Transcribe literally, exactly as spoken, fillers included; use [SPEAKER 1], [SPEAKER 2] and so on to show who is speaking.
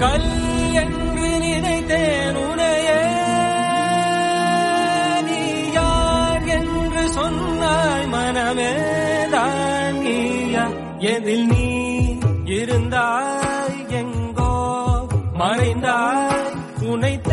[SPEAKER 1] கல் என்று நினைத்தேன் உனையே, நீ யார் என்று சொன்னாய் மனமே தான் நீயா. எதில் நீ இருந்தாய் எங்கோ மறைந்தாய் உனை